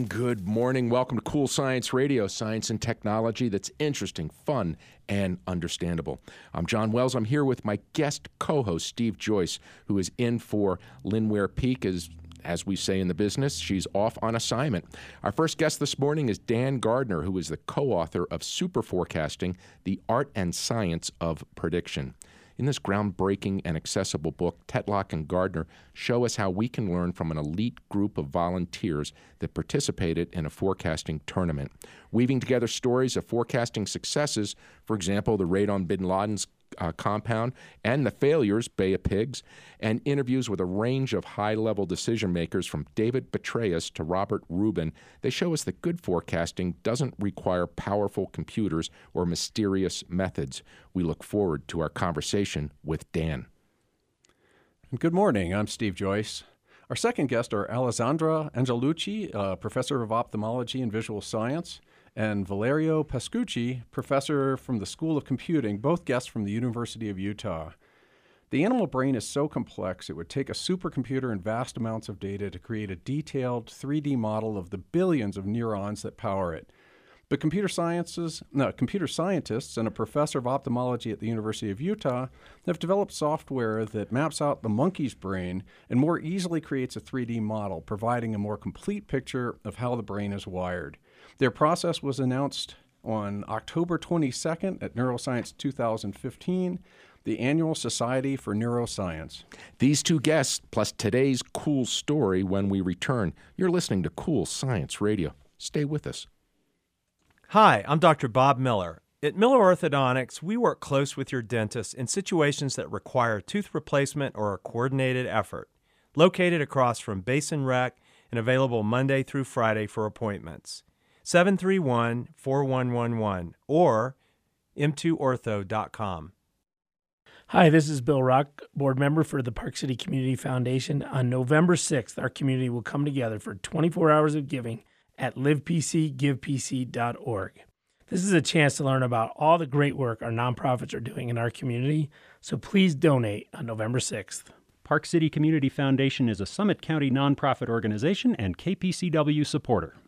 and good morning. Welcome to Cool Science Radio, science and technology that's interesting, fun, and understandable. I'm John Wells. I'm here with my guest co-host, Steve Joyce, who is in for Lynn Ware Peak, as we say in the business. She's off on assignment. Our first guest this morning is Dan Gardner, who is the co-author of Super Forecasting, The Art and Science of Prediction. In this groundbreaking and accessible book, Tetlock and Gardner show us how we can learn from an elite group of volunteers that participated in a forecasting tournament, weaving together stories of forecasting successes, for example, the raid on bin Laden's compound, and the failures, Bay of Pigs, and interviews with a range of high-level decision-makers from David Petraeus to Robert Rubin. They show us that good forecasting doesn't require powerful computers or mysterious methods. We look forward to our conversation with Dan. Good morning. I'm Steve Joyce. Our second guests are Alessandra Angelucci, professor of ophthalmology and visual science, and Valerio Pascucci, professor from the School of Computing, both guests from the University of Utah. The animal brain is so complex it would take a supercomputer and vast amounts of data to create a detailed 3D model of the billions of neurons that power it. But computer scientists and a professor of ophthalmology at the University of Utah have developed software that maps out the monkey's brain and more easily creates a 3D model, providing a more complete picture of how the brain is wired. Their process was announced on October 22nd at Neuroscience 2015, the Annual Society for Neuroscience. These two guests, plus today's cool story when we return. You're listening to Cool Science Radio. Stay with us. Hi, I'm Dr. Bob Miller. At Miller Orthodontics, we work close with your dentist in situations that require tooth replacement or a coordinated effort. Located across from Basin Rec and available Monday through Friday for appointments. 731-4111 or m2ortho.com. Hi, this is Bill Rock, board member for the Park City Community Foundation. On November 6th, our community will come together for 24 hours of giving at livepcgivepc.org. This is a chance to learn about all the great work our nonprofits are doing in our community, so please donate on November 6th. Park City Community Foundation is a Summit County nonprofit organization and KPCW supporter.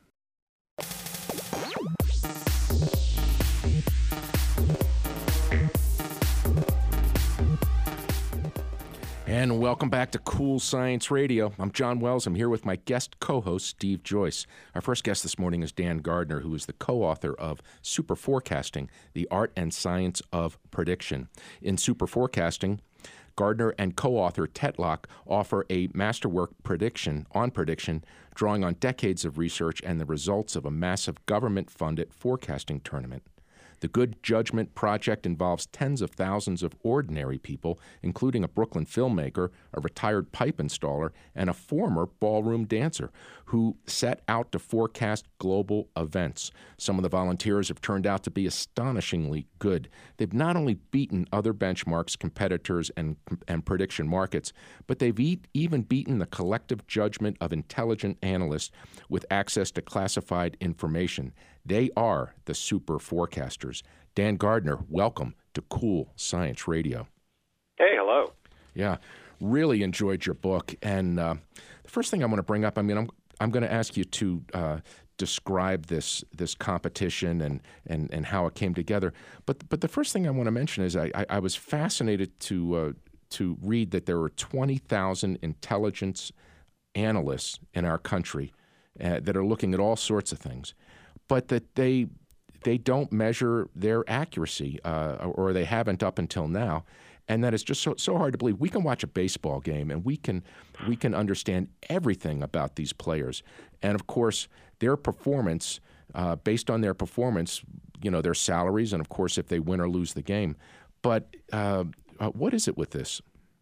And welcome back to Cool Science Radio. I'm John Wells. I'm here with my guest co-host, Steve Joyce. Our first guest this morning is Dan Gardner, who is the co-author of Super Forecasting, The Art and Science of Prediction. In Super Forecasting, Gardner and co-author Tetlock offer a masterwork on prediction, drawing on decades of research and the results of a massive government-funded forecasting tournament. The Good Judgment Project involves tens of thousands of ordinary people, including a Brooklyn filmmaker, a retired pipe installer, and a former ballroom dancer, who set out to forecast global events. Some of the volunteers have turned out to be astonishingly good. They've not only beaten other benchmarks, competitors, and prediction markets, but they've even beaten the collective judgment of intelligent analysts with access to classified information. They are the super forecasters. Dan Gardner, welcome to Cool Science Radio. Hey, hello. Yeah, really enjoyed your book. And the first thing I want to bring up, I'm going to ask you to describe this competition and how it came together. But the first thing I want to mention is I was fascinated to read that there were 20,000 intelligence analysts in our country that are looking at all sorts of things, but that they don't measure their accuracy, or they haven't up until now, and that it's just so hard to believe. We can watch a baseball game and we can understand everything about these players, and of course their performance, based on their performance, their salaries, and of course if they win or lose the game. But what is it with this?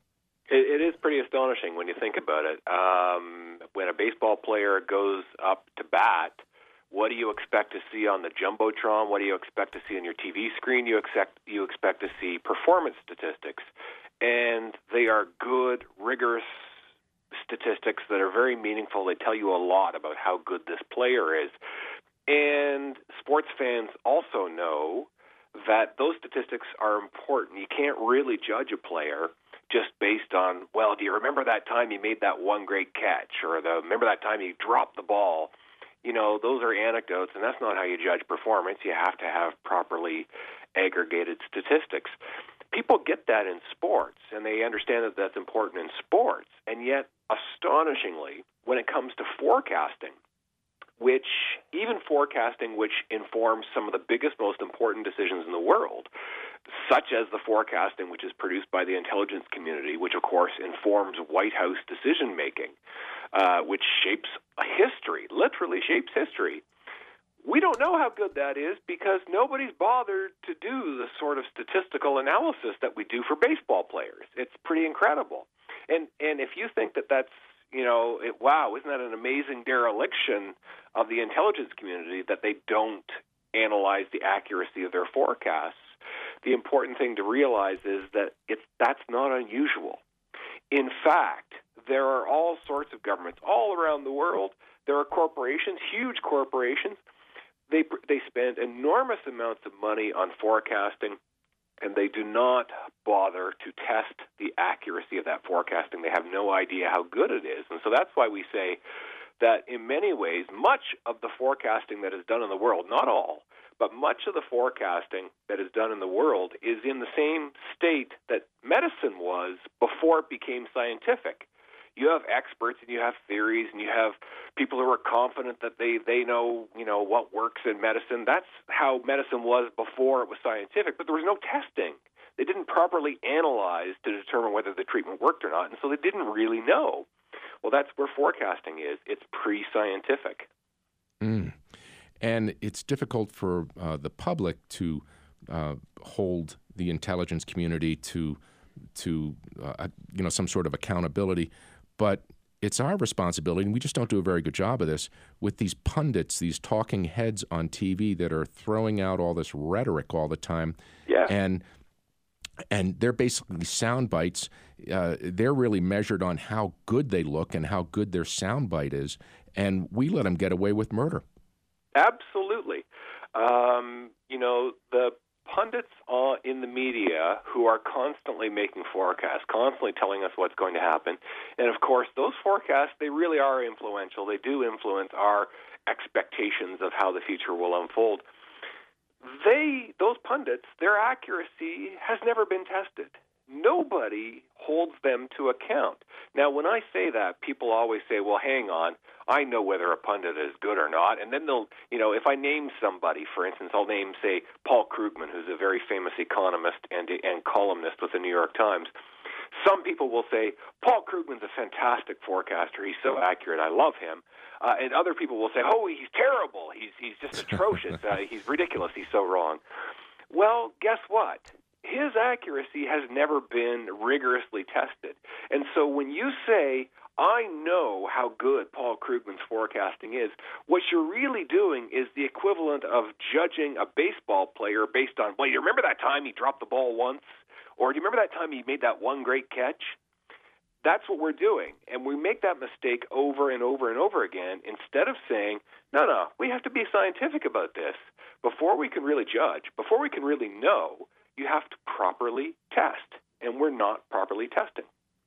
It is pretty astonishing when you think about it. When a baseball player goes up to bat, what do you expect to see on the Jumbotron? What do you expect to see on your TV screen? You expect to see performance statistics. And they are good, rigorous statistics that are very meaningful. They tell you a lot about how good this player is. And sports fans also know that those statistics are important. You can't really judge a player just based on, well, do you remember that time he made that one great catch? Or remember that time he dropped the ball? those are anecdotes, and that's not how you judge performance. You have to have properly aggregated statistics. People get that in sports, and they understand that that's important in sports. And yet, astonishingly, when it comes to forecasting, which informs some of the biggest, most important decisions in the world, such as the forecasting which is produced by the intelligence community, which, of course, informs White House decision-making, which shapes history, literally shapes history. We don't know how good that is because nobody's bothered to do the sort of statistical analysis that we do for baseball players. It's pretty incredible. And if you think that that's, wow, isn't that an amazing dereliction of the intelligence community that they don't analyze the accuracy of their forecasts? The important thing to realize is that that's not unusual. In fact, there are all sorts of governments all around the world. There are corporations, huge corporations. They spend enormous amounts of money on forecasting, and they do not bother to test the accuracy of that forecasting. They have no idea how good it is. And so that's why we say that in many ways, much of the forecasting that is done in the world, not all, but much of the forecasting that is done in the world is in the same state that medicine was before it became scientific. You have experts and you have theories and you have people who are confident that they know, what works in medicine. That's how medicine was before it was scientific, but there was no testing. They didn't properly analyze to determine whether the treatment worked or not, and so they didn't really know. Well, that's where forecasting is. It's pre-scientific. And it's difficult for the public to hold the intelligence community to some sort of accountability. But it's our responsibility, and we just don't do a very good job of this, with these pundits, these talking heads on TV that are throwing out all this rhetoric all the time. Yeah. And they're basically sound bites. They're really measured on how good they look and how good their sound bite is. And we let them get away with murder. Absolutely. The pundits in the media who are constantly making forecasts, constantly telling us what's going to happen. And, of course, those forecasts, they really are influential. They do influence our expectations of how the future will unfold. Those pundits, their accuracy has never been tested. Nobody holds them to account. Now, when I say that, people always say, well, hang on, I know whether a pundit is good or not. And then they'll, if I name somebody, for instance, I'll name, say, Paul Krugman, who's a very famous economist and columnist with the New York Times. Some people will say, Paul Krugman's a fantastic forecaster. He's so accurate. I love him. And other people will say, oh, he's terrible. He's just atrocious. He's ridiculous. He's so wrong. Well, guess what? His accuracy has never been rigorously tested. And so when you say, I know how good Paul Krugman's forecasting is, what you're really doing is the equivalent of judging a baseball player based on, well, you remember that time he dropped the ball once? Or do you remember that time he made that one great catch? That's what we're doing. And we make that mistake over and over and over again instead of saying, no, we have to be scientific about this. Before we can really judge, before we can really know, you have to properly test, and we're not properly testing.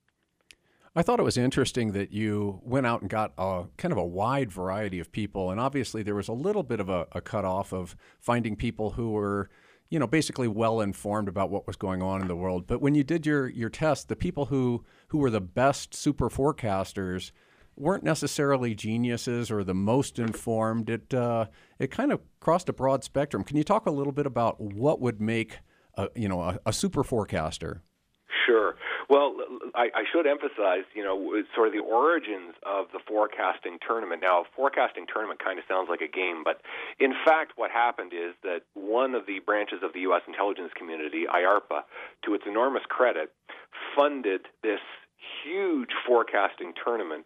I thought it was interesting that you went out and got a kind of a wide variety of people, and obviously there was a little bit of a cutoff of finding people who were, basically well-informed about what was going on in the world. But when you did your test, the people who were the best super forecasters weren't necessarily geniuses or the most informed. It kind of crossed a broad spectrum. Can you talk a little bit about what would make a super forecaster? Sure. Well, I should emphasize, sort of the origins of the forecasting tournament. Now, a forecasting tournament kind of sounds like a game, but in fact what happened is that one of the branches of the U.S. intelligence community, IARPA, to its enormous credit, funded this huge forecasting tournament.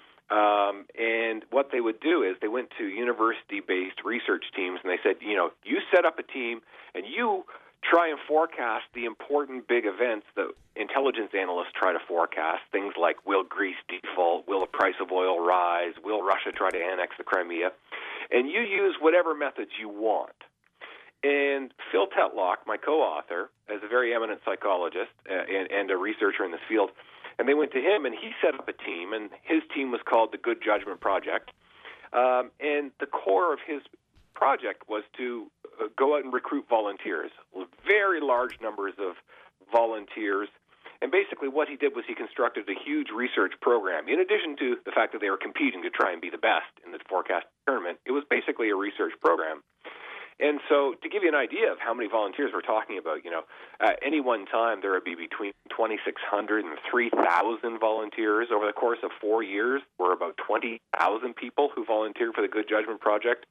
And what they would do is they went to university-based research teams and they said, you set up a team and you try and forecast the important big events that intelligence analysts try to forecast, things like will Greece default, will the price of oil rise, will Russia try to annex the Crimea, and you use whatever methods you want. And Phil Tetlock, my co-author, is a very eminent psychologist and a researcher in this field, and they went to him and he set up a team, and his team was called the Good Judgment Project. And the core of his project was to go out and recruit volunteers, very large numbers of volunteers. And basically what he did was he constructed a huge research program. In addition to the fact that they were competing to try and be the best in the forecast tournament, it was basically a research program. And so to give you an idea of how many volunteers we're talking about, at any one time there would be between 2,600 and 3,000 volunteers. Over the course of 4 years, there were about 20,000 people who volunteered for the Good Judgment Project.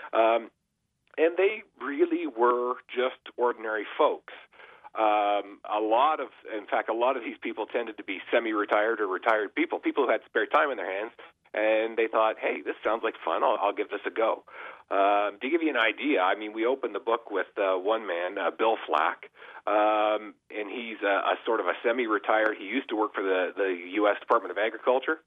And they really were just ordinary folks. A lot of these people tended to be semi-retired or retired people who had spare time in their hands, and they thought, hey, this sounds like fun, I'll give this a go. To give you an idea, we opened the book with one man, Bill Flack, and he's a sort of a semi-retired. He used to work for the U.S. Department of Agriculture.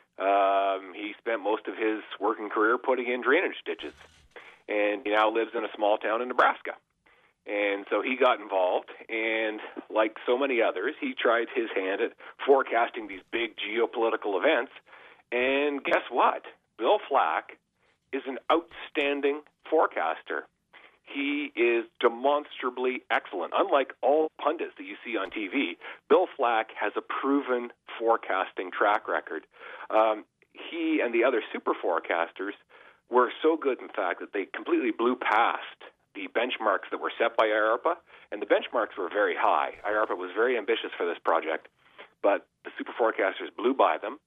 He spent most of his working career putting in drainage ditches, and he now lives in a small town in Nebraska. And so he got involved, and like so many others, he tried his hand at forecasting these big geopolitical events. And guess what? Bill Flack is an outstanding forecaster. He is demonstrably excellent. Unlike all pundits that you see on TV, Bill Flack has a proven forecasting track record. He and the other super forecasters were so good, in fact, that they completely blew past the benchmarks that were set by IARPA, and the benchmarks were very high. IARPA was very ambitious for this project, but the super forecasters blew by them.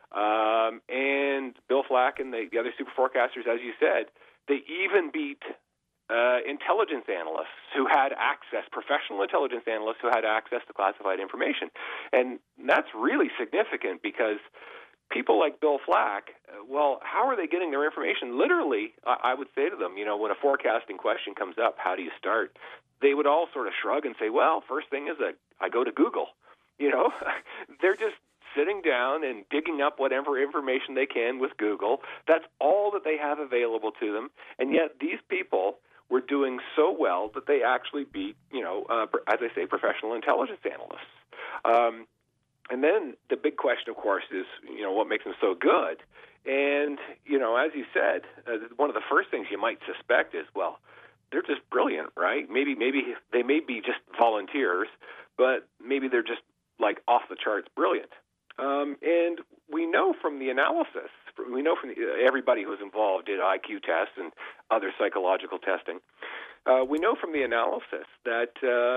And Bill Flack and the other super forecasters, as you said, they even beat intelligence analysts who had access, professional intelligence analysts who had access to classified information. And that's really significant because people like Bill Flack, how are they getting their information? Literally, I would say to them, when a forecasting question comes up, how do you start? They would all sort of shrug and say, well, first thing is that I go to Google. They're just sitting down and digging up whatever information they can with Google. That's all that they have available to them. And yet these people were doing so well that they actually beat, as I say, professional intelligence analysts. And then the big question, of course, is, what makes them so good? And, as you said, one of the first things you might suspect is, they're just brilliant, right? Maybe they may be just volunteers, but maybe they're just like off the charts brilliant. And we know from the analysis, everybody who's involved did IQ tests and other psychological testing. We know from the analysis that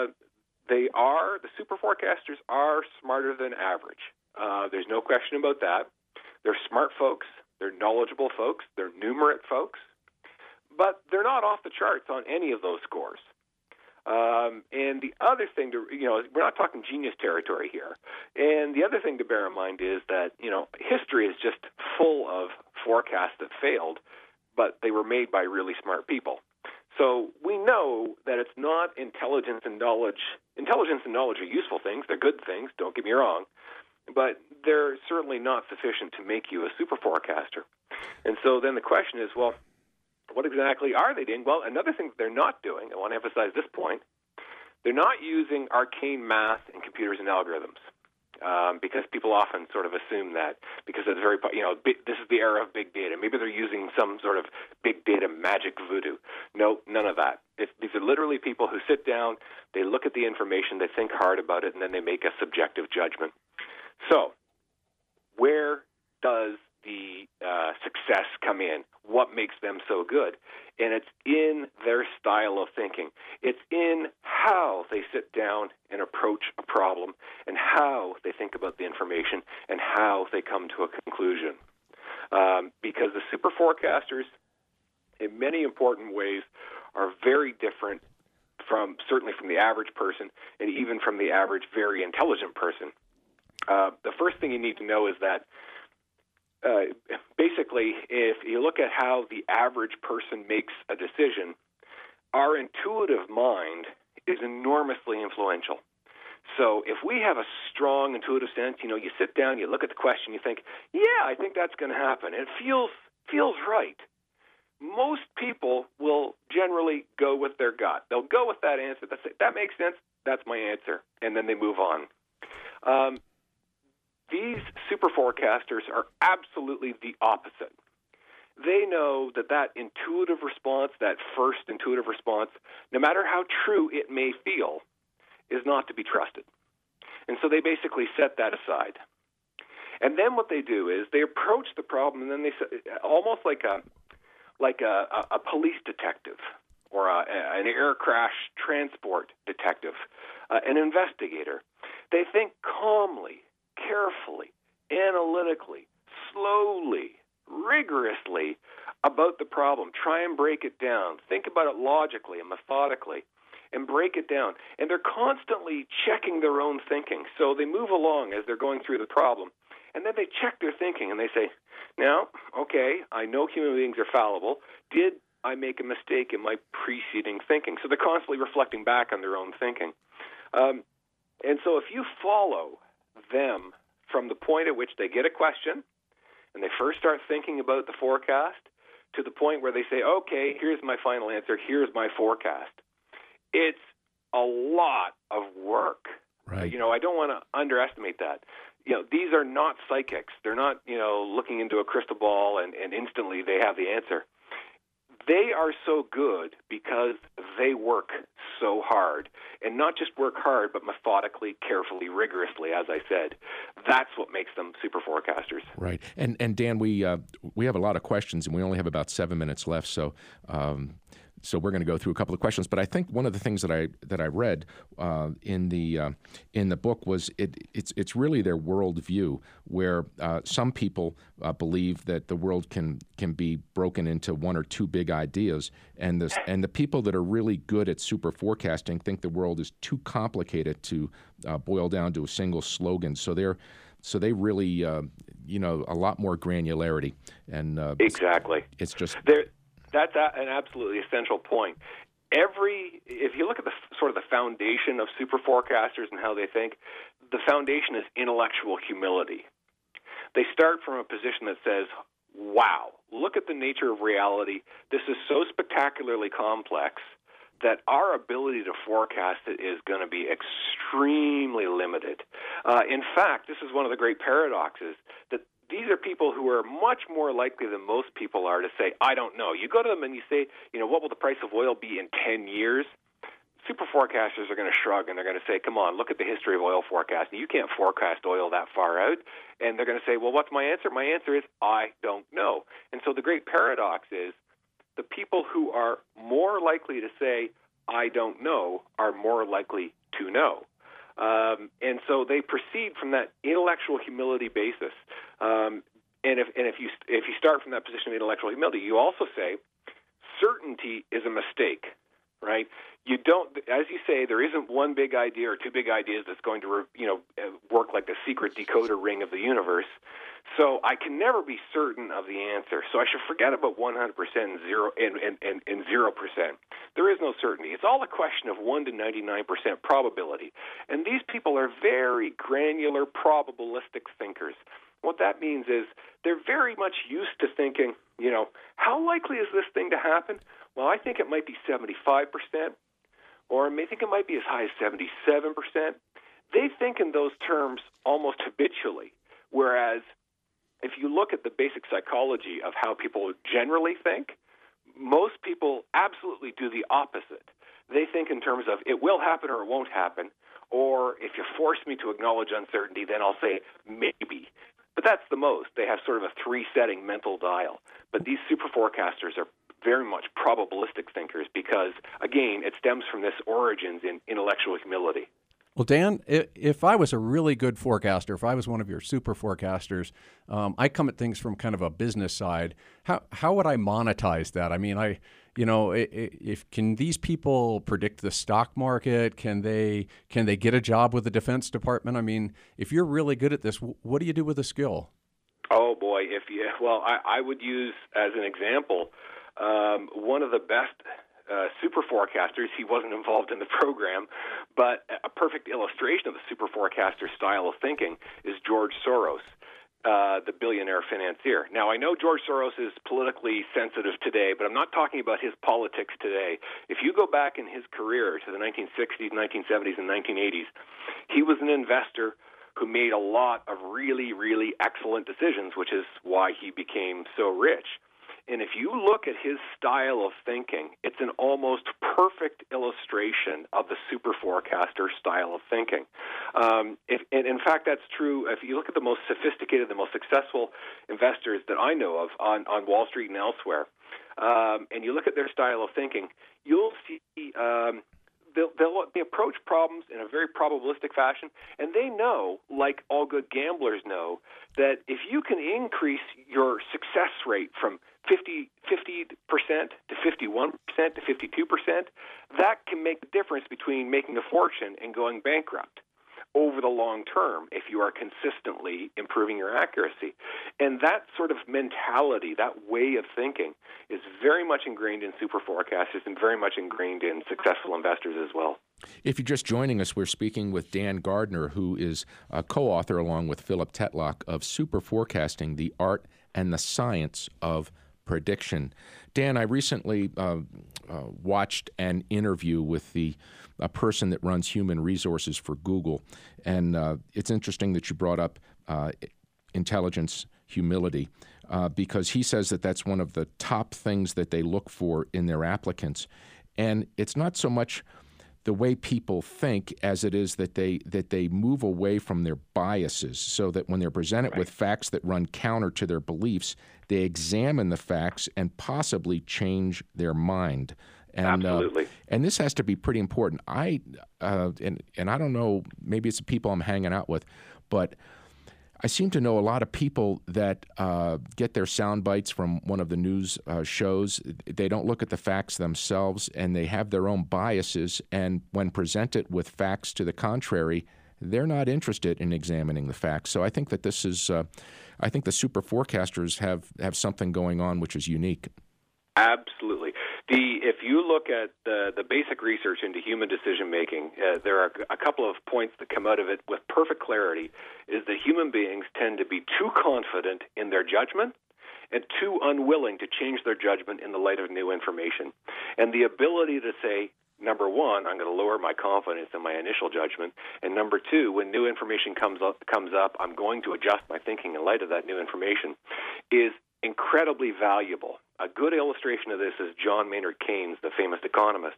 the super forecasters are smarter than average. There's no question about that. They're smart folks. They're knowledgeable folks. They're numerate folks. But they're not off the charts on any of those scores. And the other thing we're not talking genius territory here. And the other thing to bear in mind is that, history is just full of forecasts that failed, but they were made by really smart people. So we know that it's not intelligence and knowledge. Intelligence and knowledge are useful things. They're good things, don't get me wrong. But they're certainly not sufficient to make you a super forecaster. And so then the question is, what exactly are they doing? Well, another thing that they're not doing, I want to emphasize this point, they're not using arcane math and computers and algorithms. Because people often sort of assume that because it's very, this is the era of big data. Maybe they're using some sort of big data magic voodoo. No, none of that. These are literally people who sit down, they look at the information, they think hard about it, and then they make a subjective judgment. So, where does the success come in? What makes them so good? And it's in their style of thinking. It's in how they sit down and approach a problem and how they think about the information and how they come to a conclusion. Because the super forecasters, in many important ways, are very different certainly from the average person and even from the average very intelligent person. The first thing you need to know is that basically, if you look at how the average person makes a decision, our intuitive mind is enormously influential. So if we have a strong intuitive sense, you sit down, you look at the question, you think, yeah, I think that's going to happen. It feels right. Most people will generally go with their gut. They'll go with that answer. That makes sense. That's my answer. And then they move on. These super forecasters are absolutely the opposite. they know that intuitive response, that first intuitive response, no matter how true it may feel, is not to be trusted. And so they basically set that aside. And then what they do is they approach the problem, and then they almost like a police detective or an air crash transport detective, an investigator. They think calmly, carefully, analytically, slowly, rigorously about the problem. Try and break it down. Think about it logically and methodically and break it down. And they're constantly checking their own thinking. So they move along as they're going through the problem. And then they check their thinking and they say, now, okay, I know human beings are fallible. Did I make a mistake in my preceding thinking? So they're constantly reflecting back on their own thinking. And so if you follow them from the point at which they get a question and they first start thinking about the forecast to the point where they say, okay, here's my final answer, here's my forecast. It's a lot of work. Right. I don't want to underestimate that. These are not psychics. They're not, looking into a crystal ball and instantly they have the answer. They are so good because they work so hard. And not just work hard, but methodically, carefully, rigorously, as I said. That's what makes them super forecasters. Right. And Dan, we have a lot of questions, and we only have about 7 minutes left, so we're going to go through a couple of questions. But I think one of the things that I read in the book was it's really their worldview, where some people believe that the world can be broken into one or two big ideas, and the people that are really good at super forecasting think the world is too complicated to boil down to a single slogan. So they really a lot more granularity, and exactly. It's just. That's an absolutely essential point. If you look at the sort of the foundation of super forecasters and how they think, the foundation is intellectual humility. They start from a position that says, wow, look at the nature of reality. This is so spectacularly complex that our ability to forecast it is going to be extremely limited. In fact, this is one of the great paradoxes, that these are people who are much more likely than most people are to say, I don't know. You go to them and you say, what will the price of oil be in 10 years? Super forecasters are going to shrug and they're going to say, come on, look at the history of oil forecasting. You can't forecast oil that far out. And they're going to say, well, what's my answer? My answer is, I don't know. And so the great paradox is the people who are more likely to say, I don't know, are more likely to know. And so they proceed from that intellectual humility basis. And if you start from that position of intellectual humility, you also say certainty is a mistake, right? You don't, as you say, there isn't one big idea or two big ideas that's going to work like the secret decoder ring of the universe. So I can never be certain of the answer. So I should forget about 100% and 0%. There is no certainty. It's all a question of 1 to 99% probability. And these people are very granular, probabilistic thinkers. What that means is they're very much used to thinking, how likely is this thing to happen? Well, I think it might be 75%, or I may think it might be as high as 77%. They think in those terms almost habitually, whereas if you look at the basic psychology of how people generally think, most people absolutely do the opposite. They think in terms of it will happen or it won't happen, or if you force me to acknowledge uncertainty, then I'll say maybe. But that's the most. They have sort of a three-setting mental dial. But these super forecasters are very much probabilistic thinkers because, again, it stems from this origins in intellectual humility. Well, Dan, if I was a really good forecaster, if I was one of your super forecasters, I come at things from kind of a business side. How would I monetize that? I mean, can these people predict the stock market? Can they get a job with the Defense Department? I mean, if you're really good at this, what do you do with the skill? Oh boy, I would use as an example one of the best super forecasters. He wasn't involved in the program, but a perfect illustration of the super forecaster style of thinking is George Soros, the billionaire financier. Now, I know George Soros is politically sensitive today, but I'm not talking about his politics today. If you go back in his career to the 1960s, 1970s, and 1980s, he was an investor who made a lot of really, really excellent decisions, which is why he became so rich. And if you look at his style of thinking, it's an almost perfect illustration of the super forecaster style of thinking. And in fact, that's true. If you look at the most sophisticated, the most successful investors that I know of on Wall Street and elsewhere, and you look at their style of thinking, you'll see they approach problems in a very probabilistic fashion, and they know, like all good gamblers know, that if you can increase your success rate from 50% to 51% to 52%, that can make the difference between making a fortune and going bankrupt over the long term if you are consistently improving your accuracy. And that sort of mentality, that way of thinking, is very much ingrained in super forecasters and very much ingrained in successful investors as well. If you're just joining us, we're speaking with Dan Gardner, who is a co-author along with Philip Tetlock of Super Forecasting, the Art and the Science of Prediction. Dan, I recently watched an interview with a person that runs human resources for Google, and it's interesting that you brought up intelligence, humility, because he says that that's one of the top things that they look for in their applicants. And it's not so much the way people think as it is that they move away from their biases, so that when they're presented with facts that run counter to their beliefs, they examine the facts and possibly change their mind. And, absolutely. And this has to be pretty important. And I don't know, maybe it's the people I'm hanging out with, but I seem to know a lot of people that get their sound bites from one of the news shows. They don't look at the facts themselves, and they have their own biases. And when presented with facts to the contrary, they're not interested in examining the facts. So I think that this is, I think the super forecasters have something going on which is unique. Absolutely. If you look at the basic research into human decision-making, there are a couple of points that come out of it with perfect clarity, is that human beings tend to be too confident in their judgment and too unwilling to change their judgment in the light of new information. And the ability to say, number one, I'm going to lower my confidence in my initial judgment, and number two, when new information comes up, I'm going to adjust my thinking in light of that new information, is incredibly valuable. A good illustration of this is John Maynard Keynes, the famous economist.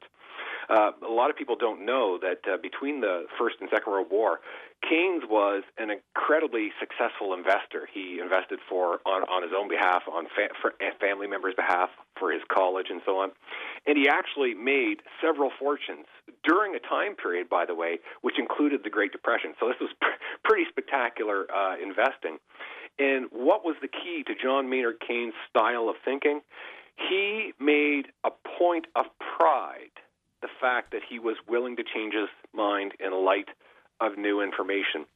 A lot of people don't know that between the First and Second World War, Keynes was an incredibly successful investor. He invested on his own behalf, on family members' behalf, for his college and so on. And he actually made several fortunes during a time period, by the way, which included the Great Depression. So this was pretty spectacular investing. And what was the key to John Maynard Keynes' style of thinking? He made a point of pride the fact that he was willing to change his mind in light of new information.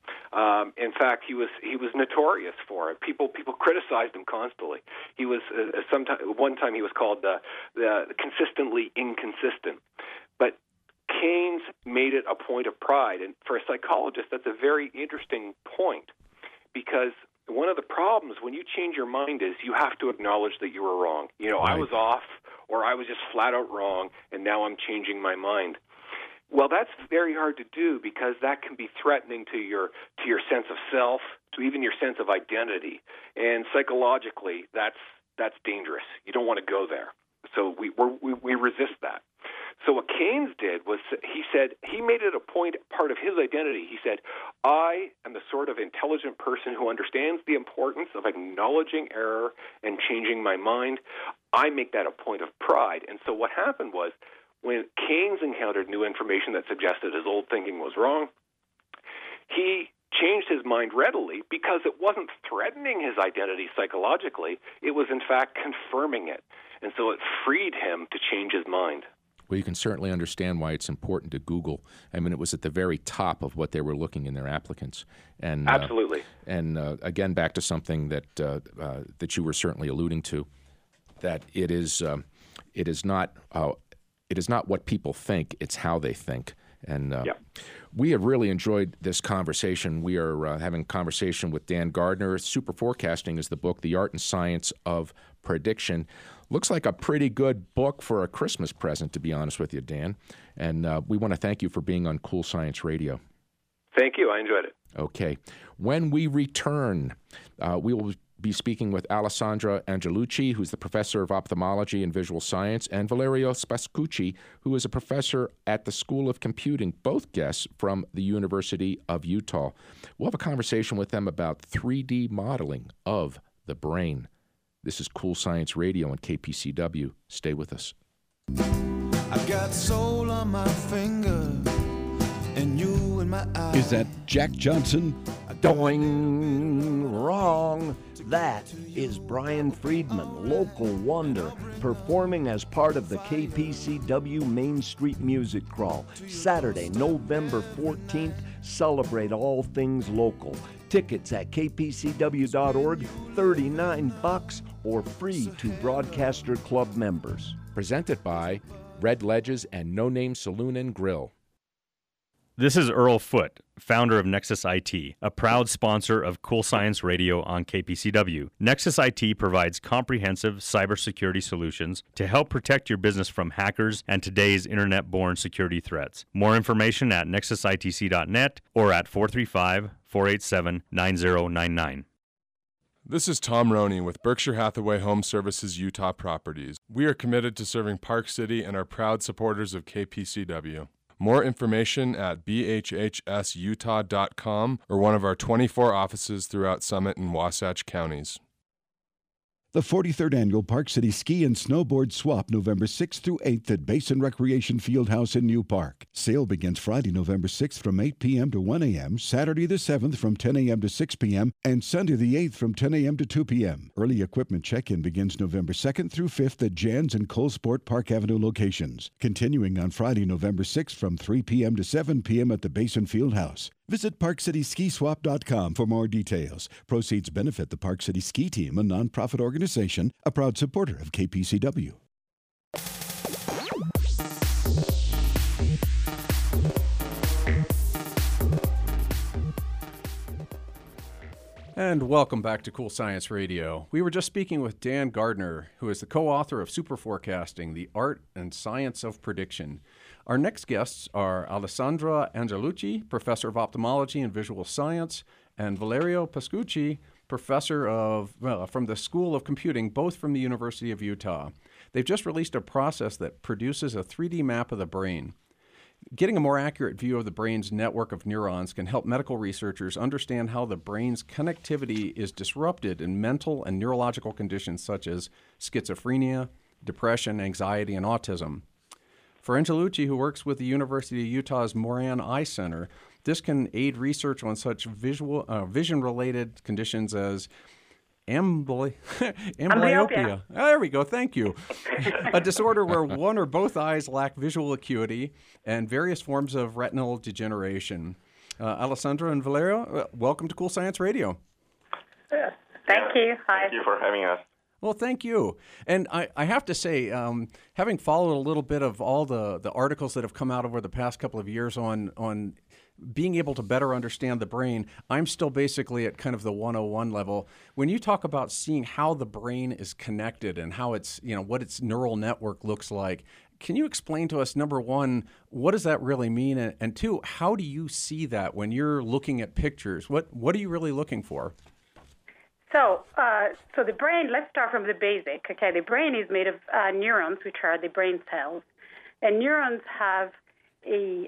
In fact, he was notorious for it. People criticized him constantly. He was one time he was called the consistently inconsistent. But Keynes made it a point of pride, and for a psychologist, that's a very interesting point, because one of the problems when you change your mind is you have to acknowledge that you were wrong. You know, right. I was off, or I was just flat out wrong, and now I'm changing my mind. Well, that's very hard to do, because that can be threatening to your sense of self, to even your sense of identity. And psychologically, that's dangerous. You don't want to go there. So we resist that. So what Keynes did was he made it a part of his identity. He said, I am the sort of intelligent person who understands the importance of acknowledging error and changing my mind. I make that a point of pride. And so what happened was, when Keynes encountered new information that suggested his old thinking was wrong, he changed his mind readily, because it wasn't threatening his identity psychologically. It was, in fact, confirming it. And so it freed him to change his mind. Well, you can certainly understand why it's important to Google. I mean, it was at the very top of what they were looking in their applicants. And absolutely. Again, back to something that you were certainly alluding to, that it is not what people think; it's how they think. And we have really enjoyed this conversation. We are having a conversation with Dan Gardner. Super Forecasting is the book, The Art and Science of Prediction. Looks like a pretty good book for a Christmas present, to be honest with you, Dan. And we want to thank you for being on Cool Science Radio. Thank you. I enjoyed it. Okay. When we return, we will be speaking with Alessandra Angelucci, who's the professor of ophthalmology and visual science, and Valerio Pascucci, who is a professor at the School of Computing, both guests from the University of Utah. We'll have a conversation with them about 3D modeling of the brain. This is Cool Science Radio on KPCW. Stay with us. I got soul on my finger and you in my eye. Is that Jack Johnson? Doing wrong. That is Brian Friedman, local wonder, performing as part of the KPCW Main Street Music Crawl. Saturday, November 14th, celebrate all things local. Tickets at kpcw.org, $39 or free to Broadcaster Club members. Presented by Red Ledges and No Name Saloon and Grill. This is Earl Foote, founder of Nexus IT, a proud sponsor of Cool Science Radio on KPCW. Nexus IT provides comprehensive cybersecurity solutions to help protect your business from hackers and today's internet-born security threats. More information at nexusitc.net or at 435-487-9099. This is Tom Roney with Berkshire Hathaway Home Services Utah Properties. We are committed to serving Park City and are proud supporters of KPCW. More information at bhhsutah.com or one of our 24 offices throughout Summit and Wasatch counties. The 43rd Annual Park City Ski and Snowboard Swap, November 6th through 8th at Basin Recreation Fieldhouse in New Park. Sale begins Friday, November 6th from 8 p.m. to 1 a.m., Saturday the 7th from 10 a.m. to 6 p.m., and Sunday the 8th from 10 a.m. to 2 p.m. Early equipment check-in begins November 2nd through 5th at Jan's and Cole Sport Park Avenue locations. Continuing on Friday, November 6th from 3 p.m. to 7 p.m. at the Basin Fieldhouse. Visit ParkCitySkiSwap.com for more details. Proceeds benefit the Park City Ski Team, a nonprofit organization, a proud supporter of KPCW. And welcome back to Cool Science Radio. We were just speaking with Dan Gardner, who is the co-author of Super Forecasting, the Art and Science of Prediction. Our next guests are Alessandra Angelucci, professor of ophthalmology and visual science, and Valerio Pascucci, professor from the School of Computing, both from the University of Utah. They've just released a process that produces a 3D map of the brain. Getting a more accurate view of the brain's network of neurons can help medical researchers understand how the brain's connectivity is disrupted in mental and neurological conditions such as schizophrenia, depression, anxiety, and autism. For Angelucci, who works with the University of Utah's Moran Eye Center, this can aid research on such vision-related conditions as amblyopia. Oh, there we go. Thank you. A disorder where one or both eyes lack visual acuity, and various forms of retinal degeneration. Alessandra and Valerio, welcome to Cool Science Radio. Thank you. Hi. Thank you for having us. Well, thank you. And I have to say, having followed a little bit of all the articles that have come out over the past couple of years on being able to better understand the brain, I'm still basically at kind of the 101 level. When you talk about seeing how the brain is connected and how it's, what its neural network looks like, can you explain to us, number one, what does that really mean? And two, how do you see that when you're looking at pictures? What are you really looking for? So the brain, let's start from the basic. Okay, the brain is made of neurons, which are the brain cells. And neurons have a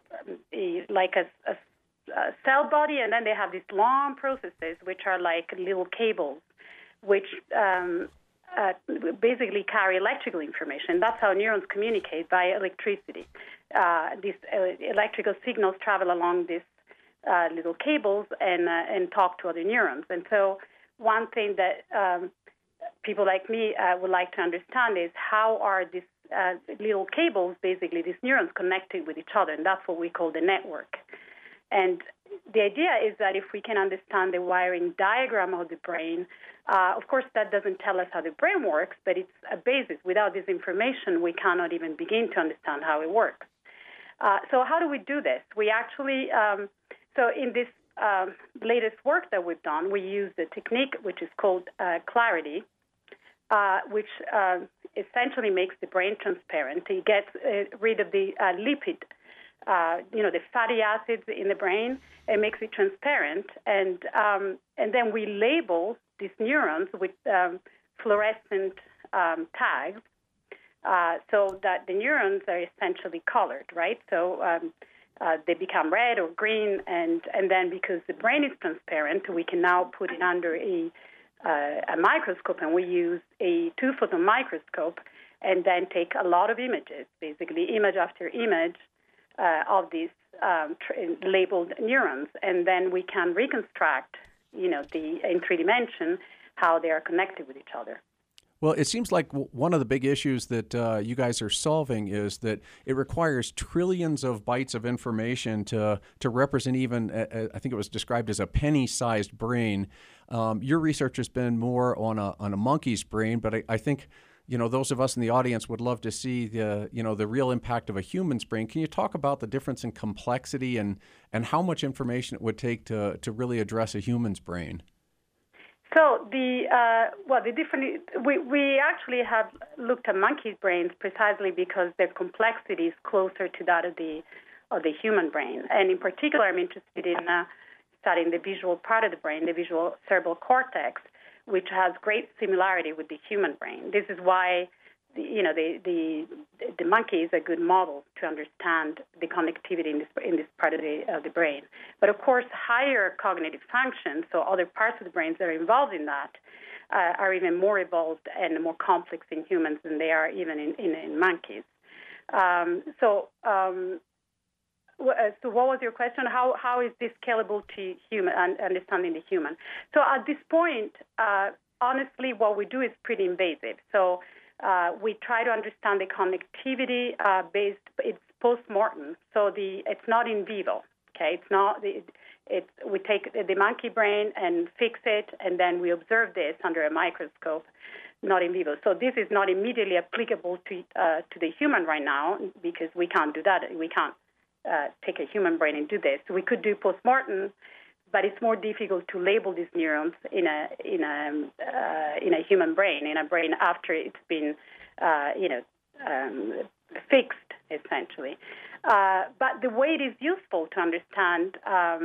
cell body, and then they have these long processes, which are like little cables, which basically carry electrical information. That's how neurons communicate, by electricity. These electrical signals travel along these little cables and talk to other neurons. And so one thing that people like me would like to understand is how are these little cables, basically these neurons, connected with each other, and that's what we call the network. And the idea is that if we can understand the wiring diagram of the brain, of course that doesn't tell us how the brain works, but it's a basis. Without this information, we cannot even begin to understand how it works. So how do we do this? We actually, so in this latest work that we've done, we use the technique which is called clarity, which essentially makes the brain transparent. It gets rid of the lipid the fatty acids in the brain. It makes it transparent, and then we label these neurons with fluorescent tags, so that the neurons are essentially colored, right? So they become red or green, and then because the brain is transparent, we can now put it under a microscope, and we use a 2-photon microscope, and then take a lot of images, basically image after image of these labeled neurons, and then we can reconstruct, in 3 dimension, how they are connected with each other. Well, it seems like one of the big issues that you guys are solving is that it requires trillions of bytes of information to represent even, I think it was described as a penny-sized brain. Your research has been more on a monkey's brain, but I think those of us in the audience would love to see the real impact of a human's brain. Can you talk about the difference in complexity and how much information it would take to really address a human's brain? So we actually have looked at monkeys' brains precisely because their complexity is closer to that of the human brain, and in particular, I'm interested in studying the visual part of the brain, the visual cerebral cortex, which has great similarity with the human brain. This is why the monkey is a good model to understand the connectivity in this part of the brain. But of course, higher cognitive functions, so other parts of the brains that are involved in that, are even more evolved and more complex in humans than they are even in monkeys. So what was your question? How is this scalable to human understanding the human? So at this point, honestly, what we do is pretty invasive. So we try to understand the connectivity based. It's post-mortem, so it's not in vivo. Okay, it's not. We take the monkey brain and fix it, and then we observe this under a microscope, not in vivo. So this is not immediately applicable to the human right now because we can't do that. We can't take a human brain and do this. So we could do post-mortem, but it's more difficult to label these neurons in a human brain, in a brain after it's been, fixed essentially. But the way it is useful to understand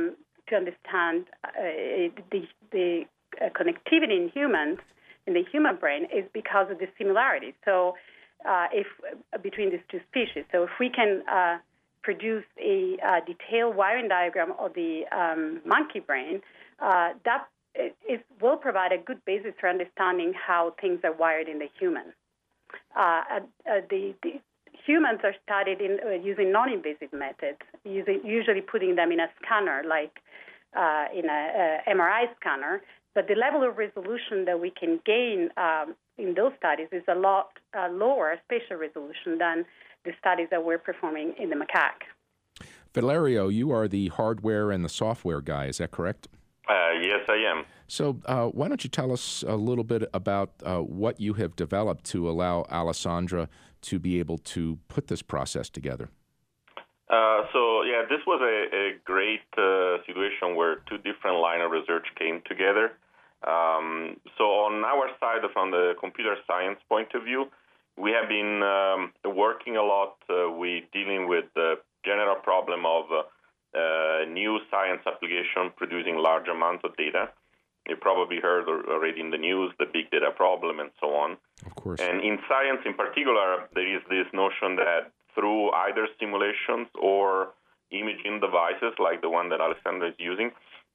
the connectivity in humans, in the human brain, is because of the similarity. So, if between these two species, so if we can produce a detailed wiring diagram of the monkey brain, that will provide a good basis for understanding how things are wired in the human. The humans are studied using non-invasive methods, usually putting them in a scanner, like in a MRI scanner. But the level of resolution that we can gain in those studies is a lot lower spatial resolution than the studies that we're performing in the macaque. Valerio, you are the hardware and the software guy, is that correct? Yes, I am. So why don't you tell us a little bit about what you have developed to allow Alessandra to be able to put this process together? This was a great situation where 2 different lines of research came together. So on our side, from the computer science point of view, we have been working a lot with dealing with the general problem of new science application producing large amounts of data. You probably heard already in the news the big data problem and so on. Of course. And in science in particular, there is this notion that through either simulations or imaging devices like the one that Alessandra is using,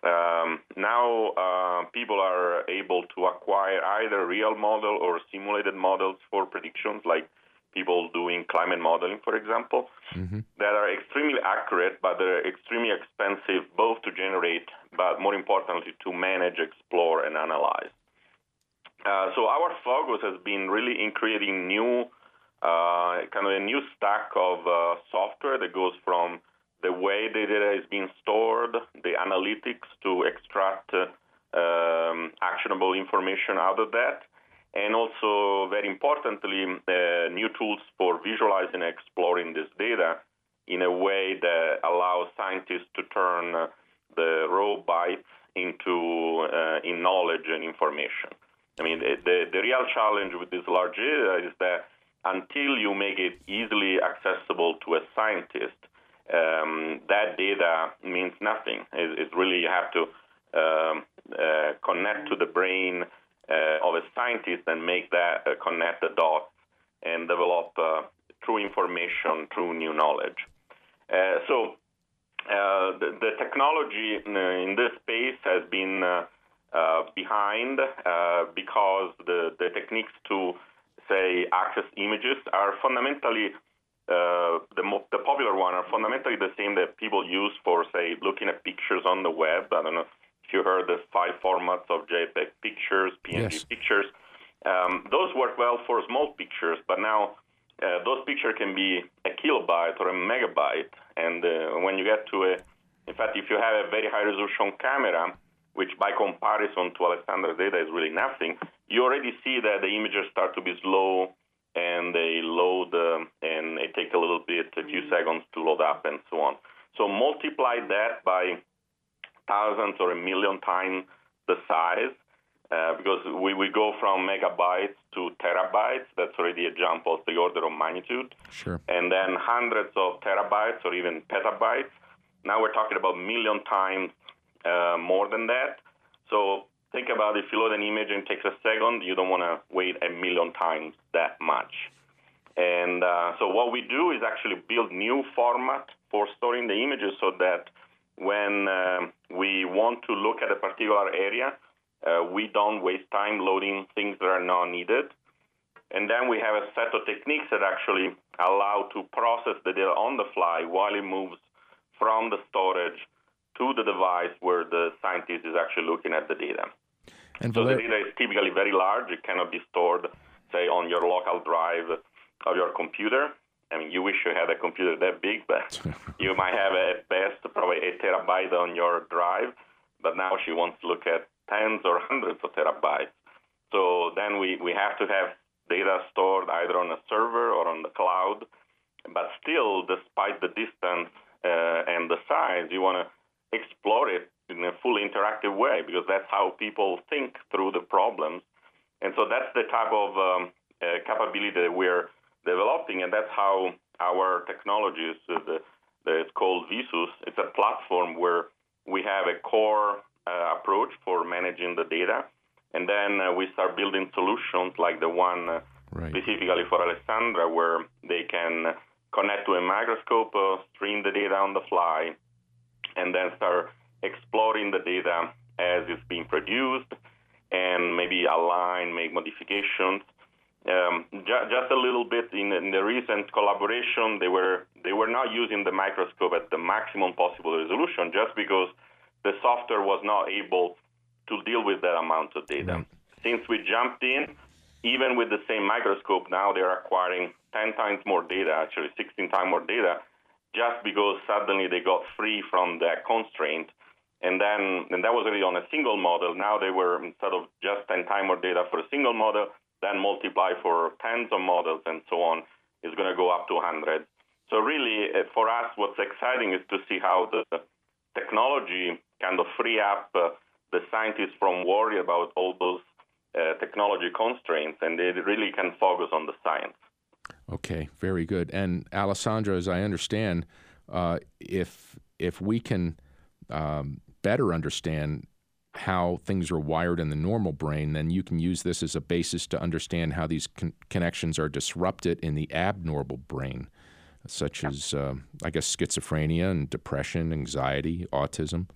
now people are able to acquire either real model or simulated models for predictions, like people doing climate modeling, for example, that are extremely accurate, but they're extremely expensive both to generate, but more importantly, to manage, explore, and analyze. So our focus has been really in creating new, kind of a new stack of software that goes from the way the data is being stored, the analytics to extract actionable information out of that, and also, very importantly, new tools for visualizing and exploring this data in a way that allows scientists to turn the raw bytes into in knowledge and information. I mean, the real challenge with this large data is that until you make it easily accessible to a scientist, that data means nothing. It's really you have to connect to the brain of a scientist and make that connect the dots and develop true information, true new knowledge. So the technology in this space has been behind because the techniques to, say, access images are fundamentally the popular one are fundamentally the same that people use for, say, looking at pictures on the web. I don't know if you heard the 5 formats of JPEG pictures, PNG pictures. Those work well for small pictures, but now those pictures can be a kilobyte or a megabyte. And when you get to in fact, if you have a very high resolution camera, which by comparison to Alessandra's data is really nothing, you already see that the images start to be slow and they load and it takes a few seconds to load up and so on. So multiply that by thousands or 1 million times the size, because we go from megabytes to terabytes. That's already a jump of the order of magnitude. Sure. And then hundreds of terabytes or even petabytes. Now we're talking about 1 million times more than that. So think about if you load an image and it takes a second, you don't want to wait 1 million times that much. And so what we do is actually build new format for storing the images so that when we want to look at a particular area, we don't waste time loading things that are not needed. And then we have a set of techniques that actually allow to process the data on the fly while it moves from the storage to the device where the scientist is actually looking at the data. And so the data is typically very large. It cannot be stored, say, on your local drive of your computer. I mean, you wish you had a computer that big, but you might have at best probably 1 terabyte on your drive. But now she wants to look at tens or hundreds of terabytes. So then we have to have data stored either on a server or on the cloud. But still, despite the distance and the size, you want to explore it in a fully interactive way, because that's how people think through the problems. And so that's the type of capability that we're developing, and that's how our technology is. It's called Visus. It's a platform where we have a core approach for managing the data, and then we start building solutions like the one specifically for Alessandra, where they can connect to a microscope, stream the data on the fly, and then start exploring the data as it's being produced, and maybe align, make modifications. Just a little bit in the recent collaboration, they were not using the microscope at the maximum possible resolution, just because the software was not able to deal with that amount of data. Since we jumped in, even with the same microscope, now they're acquiring 10 times more data, actually 16 times more data, just because suddenly they got free from that constraint. And that was really on a single model. Now they were, instead of just 10 times more data for a single model, then multiply for tens of models and so on, is going to go up to 100. So really, for us, what's exciting is to see how the technology kind of free up the scientists from worry about all those technology constraints, and they really can focus on the science. Okay, very good. And Alessandra, as I understand, if we can better understand how things are wired in the normal brain, then you can use this as a basis to understand how these connections are disrupted in the abnormal brain, such as, I guess, schizophrenia and depression, anxiety, autism.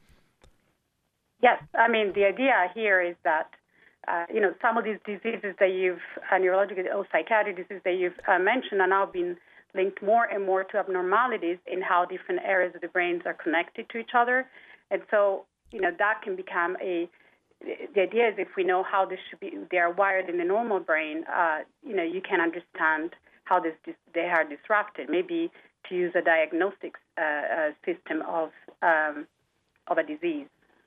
Yes. I mean, the idea here is that, some of these diseases that neurological or psychiatric diseases that you've mentioned are now being linked more and more to abnormalities in how different areas of the brains are connected to each other. And so, that can become the idea is if we know how they are wired in the normal brain, you can understand how they are disrupted, maybe to use a diagnostic system of a disease.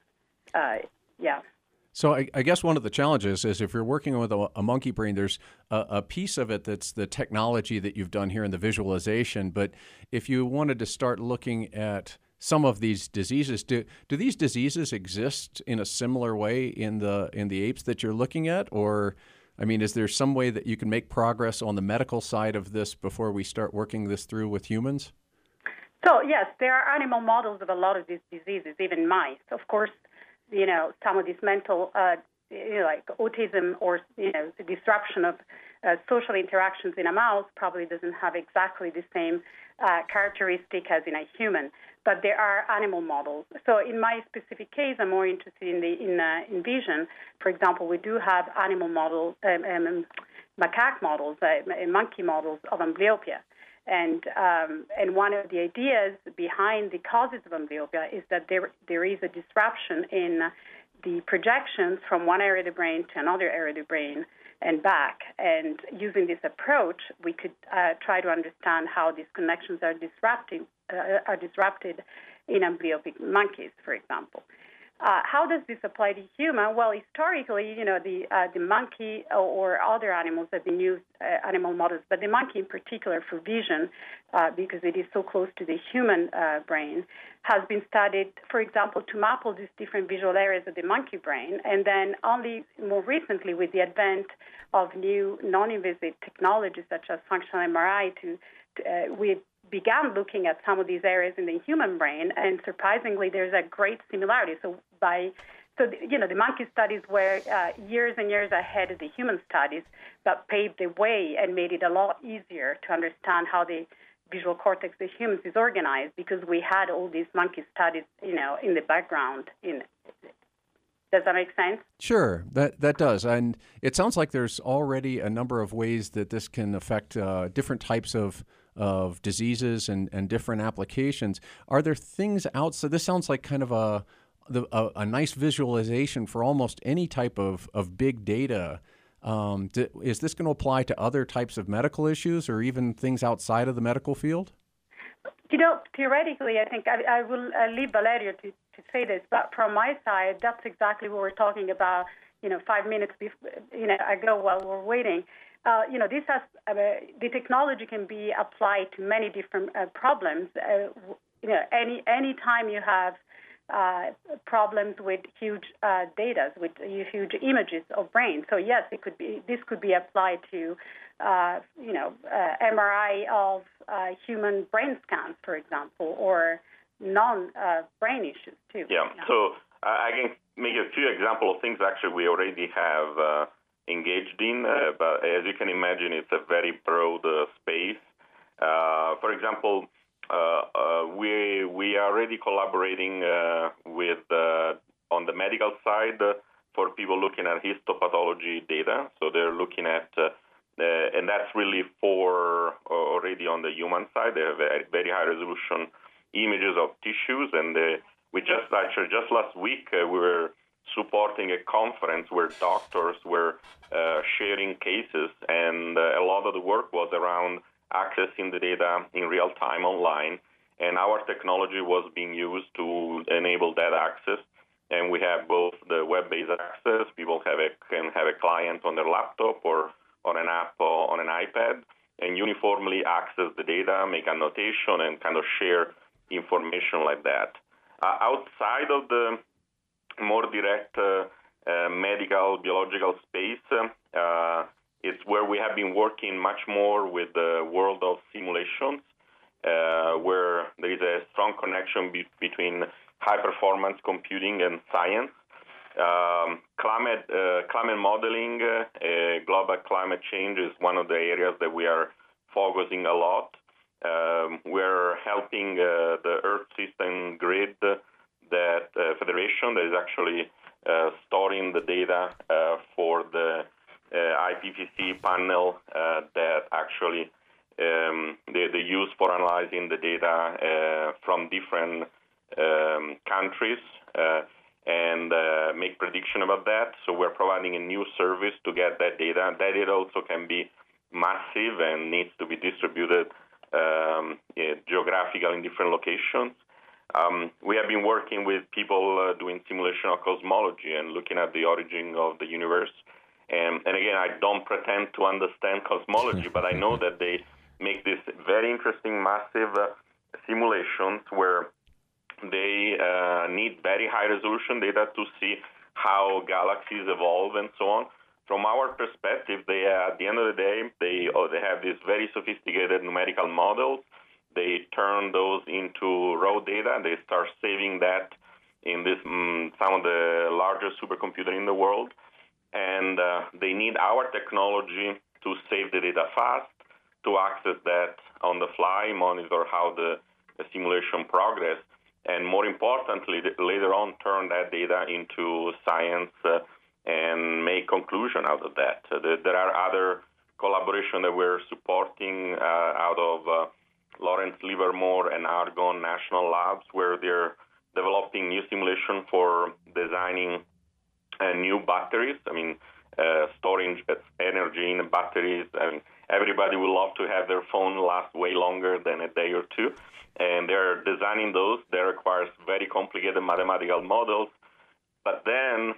So I guess one of the challenges is if you're working with a monkey brain, there's a piece of it that's the technology that you've done here in the visualization. But if you wanted to start looking at some of these diseases, do these diseases exist in a similar way in the apes that you're looking at? Or, I mean, is there some way that you can make progress on the medical side of this before we start working this through with humans? So, yes, there are animal models of a lot of these diseases, even mice. Of course, some of these mental, like autism or, the disruption of social interactions in a mouse probably doesn't have exactly the same characteristic as in a human. But there are animal models. So in my specific case, I'm more interested in vision. For example, we do have animal models, macaque models, monkey models of amblyopia. And one of the ideas behind the causes of amblyopia is that there is a disruption in the projections from one area of the brain to another area of the brain and back. And using this approach, we could try to understand how these connections are disrupted in amblyopic monkeys, for example. How does this apply to human? Well, historically, the monkey or other animals have been used, animal models, but the monkey in particular for vision, because it is so close to the human brain, has been studied, for example, to map all these different visual areas of the monkey brain. And then only more recently, with the advent of new non-invasive technologies such as functional MRI, we began looking at some of these areas in the human brain, and surprisingly, there's a great similarity. So the monkey studies were years and years ahead of the human studies, but paved the way and made it a lot easier to understand how the visual cortex of humans is organized, because we had all these monkey studies, in the background. Does that make sense? Sure, that does. And it sounds like there's already a number of ways that this can affect different types of diseases and different applications. Are there things outside? This sounds like kind of a nice visualization for almost any type of big data. Is this going to apply to other types of medical issues or even things outside of the medical field? Theoretically, I think I will leave Valerio to say this, but from my side, that's exactly what we're talking about, 5 minutes ago while we're waiting. This has the technology can be applied to many different problems. Any time you have problems with huge data, with huge images of brain. So yes, this could be applied to MRI of human brain scans, for example, or non-brain issues too. Yeah. So I can make a few examples of things actually we already have engaged in, but as you can imagine, it's a very broad space. For example, we are already collaborating with on the medical side for people looking at histopathology data. So they're looking at, and that's really for already on the human side. They have very high resolution images of tissues, and we just last week we were supporting a conference where doctors were sharing cases, and a lot of the work was around accessing the data in real time online, and our technology was being used to enable that access. And we have both the web-based access, people can have a client on their laptop or on an app or on an iPad, and uniformly access the data, make annotation, and kind of share information like that. Outside of the more direct medical, biological space, it's where we have been working much more with the world of simulations, where there is a strong connection between high-performance computing and science. Climate modeling, global climate change is one of the areas that we are focusing a lot. We're helping the Earth System Grid Federation that is actually storing the data for the IPCC panel that actually they use for analyzing the data from different countries and make prediction about that. So we're providing a new service to get that data. That data also can be massive and needs to be distributed geographically in different locations. We have been working with people doing simulation of cosmology and looking at the origin of the universe. And again, I don't pretend to understand cosmology, but I know that they make this very interesting, massive simulations where they need very high resolution data to see how galaxies evolve and so on. From our perspective, at the end of the day, they have these very sophisticated numerical models they turn those into raw data, and they start saving that in this some of the largest supercomputers in the world. And they need our technology to save the data fast, to access that on the fly, monitor how the simulation progress, and more importantly, later on turn that data into science and make conclusion out of that. There are other collaboration that we're supporting out of Lawrence Livermore and Argonne National Labs, where they're developing new simulation for designing new batteries. I mean, storing energy in batteries. And everybody would love to have their phone last way longer than a day or two. And they're designing those. That requires very complicated mathematical models. But then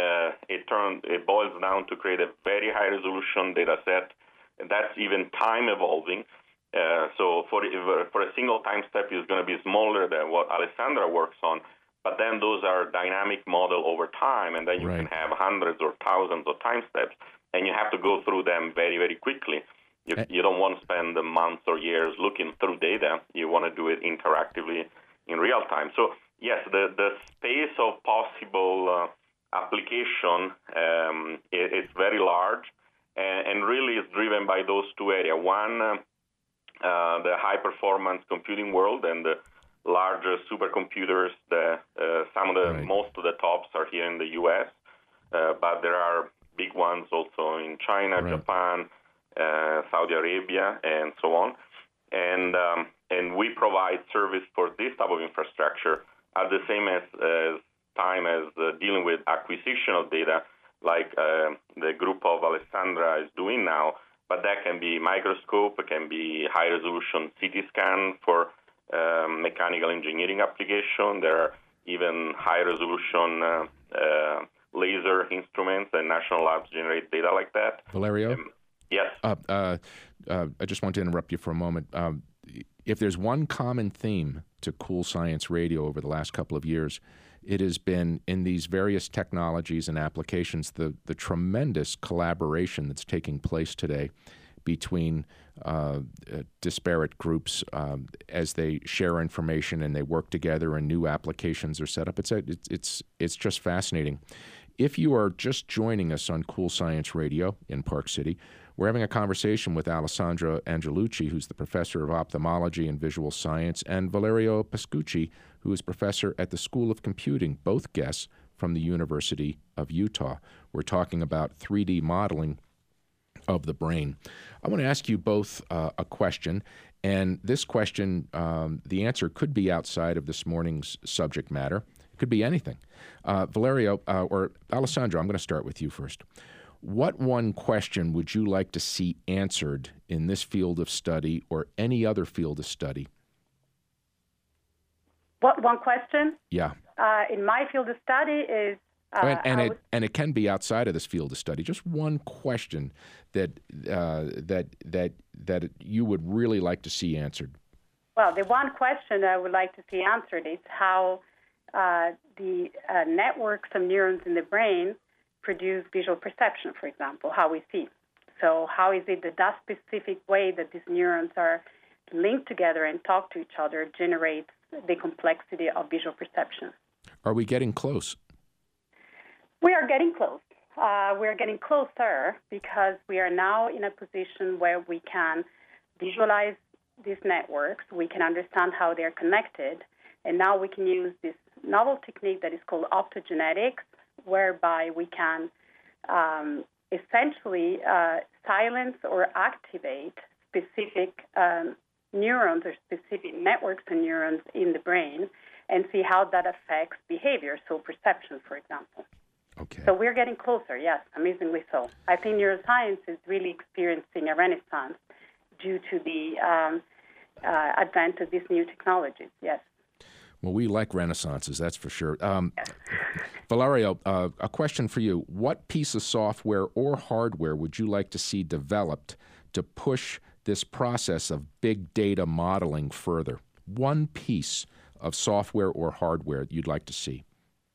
it boils down to create a very high resolution data set. And that's even time evolving. So for a single time step is going to be smaller than what Alessandra works on. But then those are dynamic model over time, and then you can have hundreds or thousands of time steps, and you have to go through them very, very quickly. You don't want to spend months or years looking through data. You want to do it interactively in real time. So, yes, the space of possible application is very large, and really is driven by those two areas. One, the high-performance computing world and the largest supercomputers. Most of the tops are here in the U.S., but there are big ones also in China, Japan, Saudi Arabia, and so on. And we provide service for this type of infrastructure at the same time as dealing with acquisition of data, like the group of Alessandra is doing now. But that can be microscope, it can be high-resolution CT scan for mechanical engineering application. There are even high-resolution laser instruments, and national labs generate data like that. Valerio? Yes. I just want to interrupt you for a moment. If there's one common theme to Cool Science Radio over the last couple of years, it has been in these various technologies and applications, the tremendous collaboration that's taking place today between disparate groups as they share information and they work together and new applications are set up. It's just fascinating. If you are just joining us on Cool Science Radio in Park City, we're having a conversation with Alessandra Angelucci, who's the professor of ophthalmology and visual science, and Valerio Pascucci, who is professor at the School of Computing, both guests from the University of Utah. We're talking about 3D modeling of the brain. I want to ask you both a question, and this question, the answer could be outside of this morning's subject matter. It could be anything. Valerio, or Alessandra, I'm going to start with you first. What one question would you like to see answered in this field of study or any other field of study? What one question? Yeah. In my field of study is... And it can be outside of this field of study. Just one question that you would really like to see answered. Well, the one question I would like to see answered is how the networks of neurons in the brain produce visual perception, for example, how we see. So how is it that specific way that these neurons are linked together and talk to each other generates the complexity of visual perception? Are we getting close? We are getting close. We're getting closer because we are now in a position where we can visualize these networks, we can understand how they're connected, and now we can use this novel technique that is called optogenetics, whereby we can essentially silence or activate specific neurons or specific networks of neurons in the brain and see how that affects behavior, so perception, for example. Okay. So we're getting closer, yes, amazingly so. I think neuroscience is really experiencing a renaissance due to the advent of these new technologies, yes. Well, we like renaissances, that's for sure. Valerio, a question for you. What piece of software or hardware would you like to see developed to push this process of big data modeling further? One piece of software or hardware you'd like to see?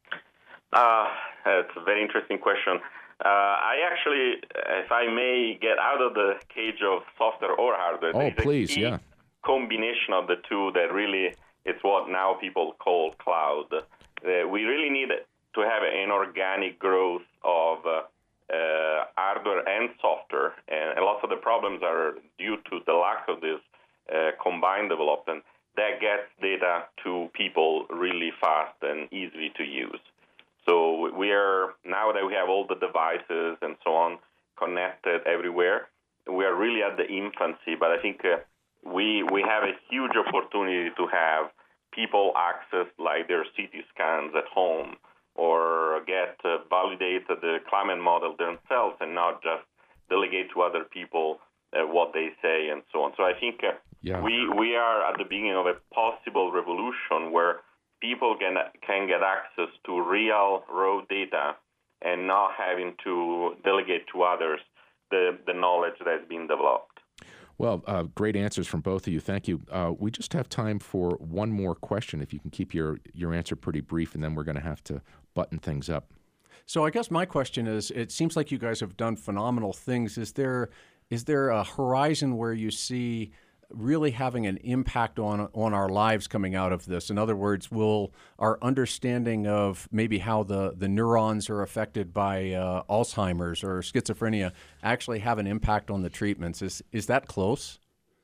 It's a very interesting question. I actually, if I may get out of the cage of software or hardware, oh, please, yeah. combination of the two that really it's what now people call cloud. We really need to have an organic growth of hardware and software, and lots of the problems are due to the lack of this combined development that gets data to people really fast and easily to use. So we are, now that we have all the devices and so on connected everywhere, we are really at the infancy, but I think we have a huge opportunity to have people access like their CT scans at home or validate the climate model themselves and not just delegate to other people what they say and so on. So I think we are at the beginning of a possible revolution where people can get access to real raw data and not having to delegate to others the knowledge that's been developed. Well, great answers from both of you. Thank you. We just have time for one more question. If you can keep your answer pretty brief, and then we're going to have to button things up. So I guess my question is, it seems like you guys have done phenomenal things. Is there a horizon where you see really having an impact on our lives coming out of this? In other words, will our understanding of maybe how the neurons are affected by Alzheimer's or schizophrenia actually have an impact on the treatments? Is that close?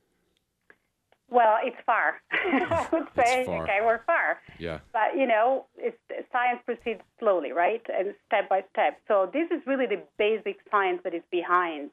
Well, it's far. I would say, okay, we're far. Yeah. But, science proceeds slowly, right? And step by step. So this is really the basic science that is behind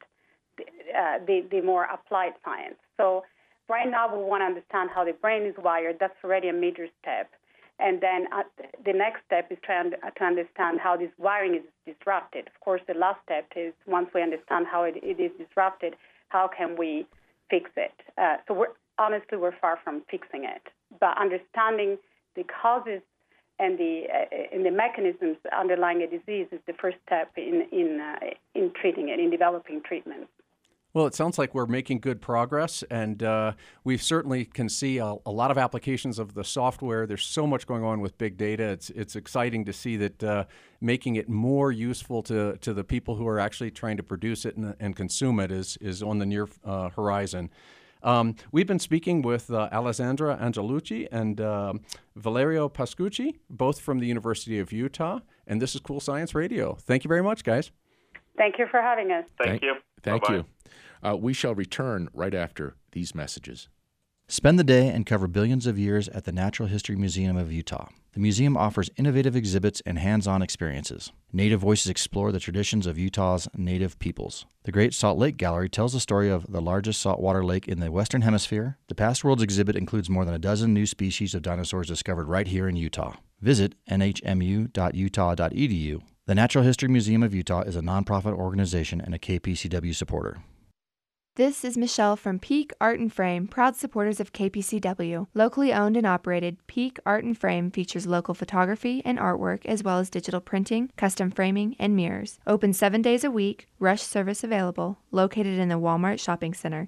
the more applied science. So right now we want to understand how the brain is wired. That's already a major step. And then the next step is to understand how this wiring is disrupted. Of course, the last step is once we understand how it is disrupted, how can we fix it? So we're far from fixing it. But understanding the causes and the mechanisms underlying a disease is the first step in treating it, in developing treatments. Well, it sounds like we're making good progress, and we certainly can see a lot of applications of the software. There's so much going on with big data. It's exciting to see that making it more useful to the people who are actually trying to produce it and consume it is on the near horizon. We've been speaking with Alessandra Angelucci and Valerio Pascucci, both from the University of Utah, and this is Cool Science Radio. Thank you very much, guys. Thank you for having us. Thank you. Thank Bye-bye. you. We shall return right after these messages. Spend the day and cover billions of years at the Natural History Museum of Utah. The museum offers innovative exhibits and hands-on experiences. Native Voices explore the traditions of Utah's native peoples. The Great Salt Lake Gallery tells the story of the largest saltwater lake in the Western Hemisphere. The Past Worlds exhibit includes more than a dozen new species of dinosaurs discovered right here in Utah. Visit nhmu.utah.edu. The Natural History Museum of Utah is a nonprofit organization and a KPCW supporter. This is Michelle from Peak Art and Frame, proud supporters of KPCW. Locally owned and operated, Peak Art and Frame features local photography and artwork as well as digital printing, custom framing, and mirrors. Open 7 days a week, rush service available, located in the Walmart Shopping Center,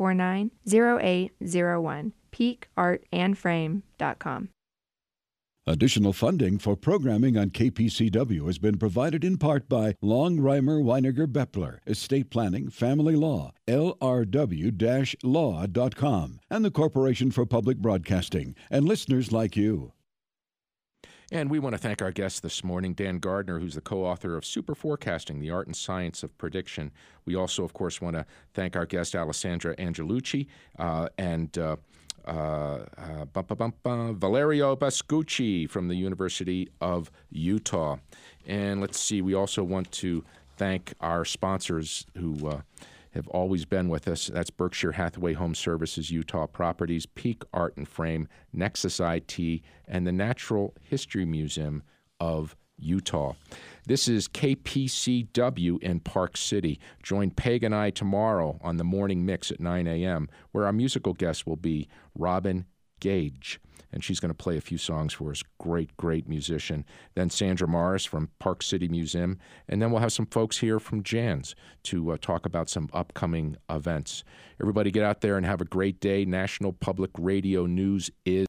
649-0801, peakartandframe.com. Additional funding for programming on KPCW has been provided in part by Long Reimer Weiniger Beppler, Estate Planning, Family Law, lrw-law.com, and the Corporation for Public Broadcasting, and listeners like you. And we want to thank our guest this morning, Dan Gardner, who's the co-author of Super Forecasting, the Art and Science of Prediction. We also, of course, want to thank our guest, Alessandra Angelucci, and Valerio Pascucci from the University of Utah. And let's see, we also want to thank our sponsors who have always been with us. That's Berkshire Hathaway Home Services, Utah Properties, Peak Art and Frame, Nexus IT, and the Natural History Museum of Utah. This is KPCW in Park City. Join Peg and I tomorrow on the Morning Mix at 9 a.m., where our musical guest will be Robin Gage, and she's going to play a few songs for us. Great musician. Then Sandra Morris from Park City Museum, and then we'll have some folks here from Jan's to talk about some upcoming events. Everybody get out there and have a great day. National Public Radio News is